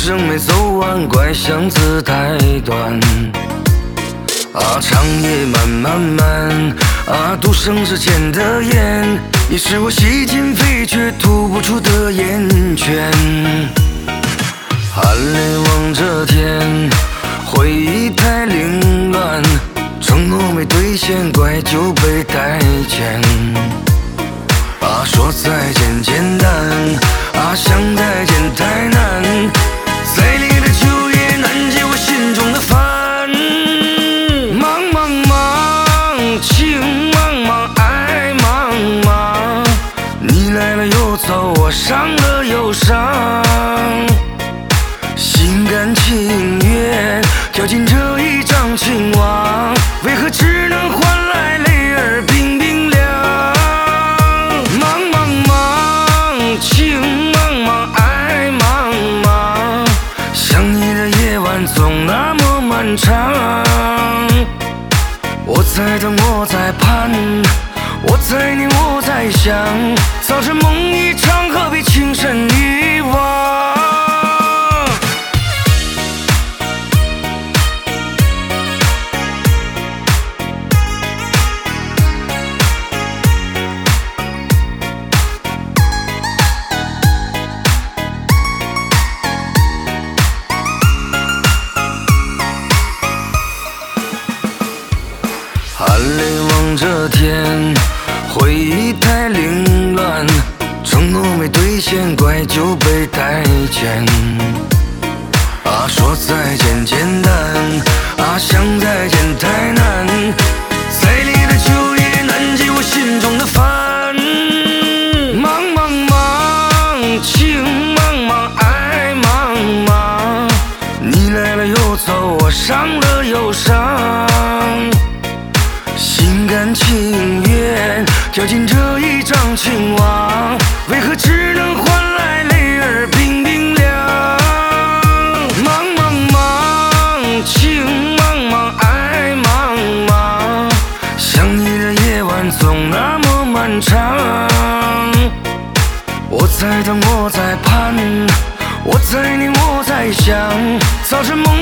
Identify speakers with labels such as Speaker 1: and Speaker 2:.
Speaker 1: 生没走完，怪相思太短。长夜漫漫漫，独生之间的烟，你是我吸进肺却吐不出的烟圈。含泪望着天，回忆太凌乱，承诺没兑现，怪就被带捡。说再见简单，想再见太难，再烈的酒也难解我心中的烦。茫茫茫，情茫茫，爱茫茫，你来了又走，我伤了又伤，心甘情愿跳进这一张情网，为何只能换来泪儿冰冰凉？情茫茫，爱茫茫，想你的夜晚总那么漫长。我在等，我在盼，我在念，我在想，早晨梦一场，何必情深一往？含泪望着天，回忆太凌乱，承诺没兑现，怪就被带捡。说再见简单，想再见太难，再烈的酒也难解我心中的烦。茫茫茫，情茫茫，爱茫茫，你来了又走，我伤了又伤，心甘情愿跳进这一张情网，为何只能换来泪儿冰冰凉？茫茫茫，情茫茫，爱茫茫，想你的夜晚总那么漫长。我在等，我在盼，我在念，我在想，早晨梦